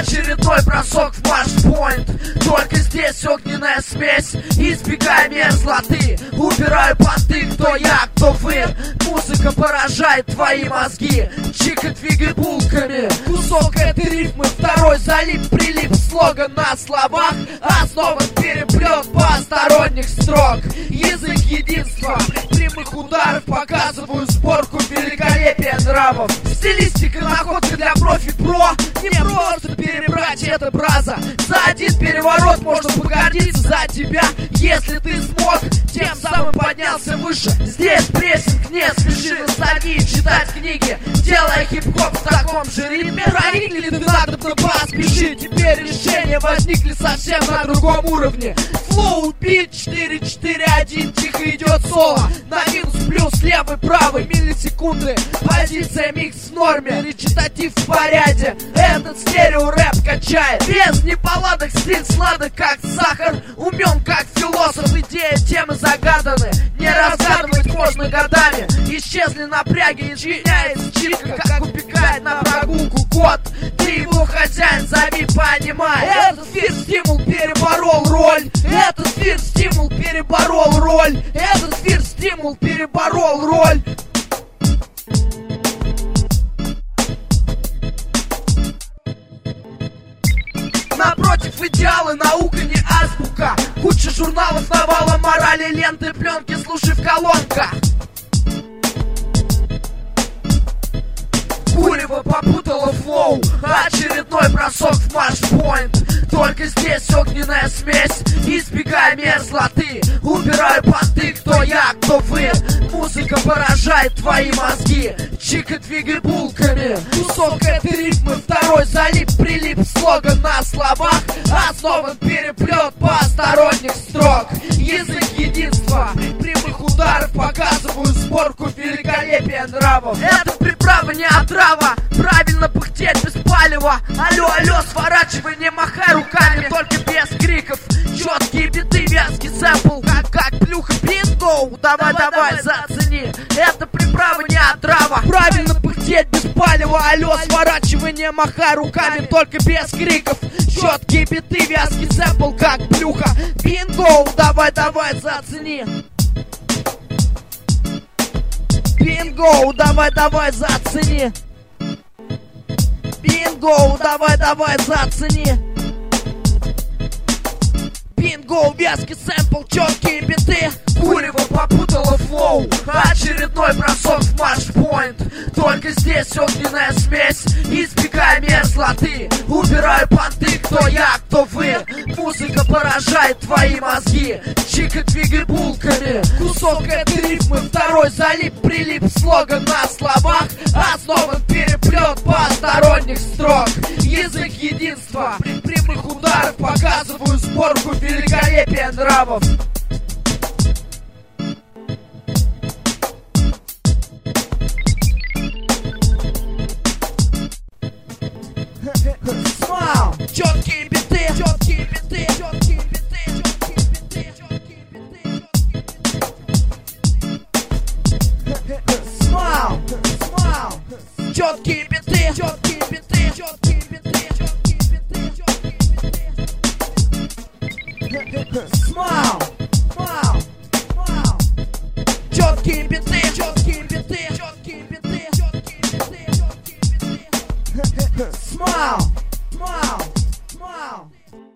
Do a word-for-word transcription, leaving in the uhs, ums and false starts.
Очередной бросок в матчпоинт. Только здесь огненная смесь. Избегай мерзлоты. Убираю понты, кто я, кто вы. Музыка поражает твои мозги. Чика, двигай булками. Кусок этой рифмы, второй залип, прилип. Слоган на словах, основан переплет посторонних строк. Язык единства, прямых ударов. Показываю сборку великолепия нравов. Стилистика, находка для профи-про. Не просто перебрать это браза. За один переворот можно погордиться за тебя. Если ты смог, тем самым поднялся выше. Здесь прессинг, не спеши ностальгии читать книги. Делая хип-хоп в таком же ритме. Проникли ты надо поспеши. Теперь решения возникли совсем на другом уровне. Флоу, бит, четыре четыре один, тихо идет соло. На минус плюс, левый, правый, миллисекунды. Позиция микс в норме, речитатив в порядке. Этот стерео рэп качает. Без неполадок, стиль сладок, как сахар. Умен, как философ, идея, темы загаданы. Не разгадывать можно годами. Исчезли напряги, изменяется читка, как убегает на прогулку кот. Ты его хозяин, зови, понимай. Этот фир-стимул переборол роль. Этот фир-стимул переборол роль. Этот фир-стимул переборол роль. Напротив, идеалы, наука не азбука. Куча журналов, навала морали, ленты, пленки, слушай в колонках. Курево попутало флоу. Очередной бросок в матчпоинт. Только здесь огненная смесь. Избегай мерзлоты. Убираю понты, кто я, кто вы. Музыка поражает твои мозги. Чика, двигай булками. Кусок этой рифмы, второй залип, прилип. Слоган на словах, основан переплет посторонних строк. Язык единства, прямых ударов. Показываю сборку великолепия нравов. Это приправа, не отрава. Правильно пыхтеть без палева. Алло, алло, сворачивай, не махай руками, только без криков. Четкие биты, вязкий сэмпл, как, как плюха, бинго. Давай, давай, зацени. Это приправа, не отрава. Правильно пыхтеть без палева. Алло, сворачивай, не махай руками, только без криков. Четкие биты, вязкий сэмпл, как плюха, бинго. Давай, давай, зацени. Бинго, давай, давай, зацени. Бинго, давай, давай, зацени. Бинго, вязкий сэмпл, четкие биты. Курево попутало флоу. Очередной бросок в матчпоинт. Только здесь огненная смесь. Избегай мерзлоты. Убираю понты, кто я, кто вы. Музыка поражает твои мозги. Чика, двигай булками. Кусок этой рифмы, второй залип, прилип. Слоган на словах, основан переплет посторонних строк. Язык единства, прямых ударов. Показываю сборку великолепия нравов. Смайл! Четкие биты, четкие биты, четкие биты, четкие биты, четкие биты. Смайл! Смайл! Четкие биты, четкие биты, четкие биты, четкие биты, четкие биты. Смайл! Смайл! Смайл! Четкие биты, четкие биты, четкие биты, четкие биты, четкие биты. Smile, smile, smile.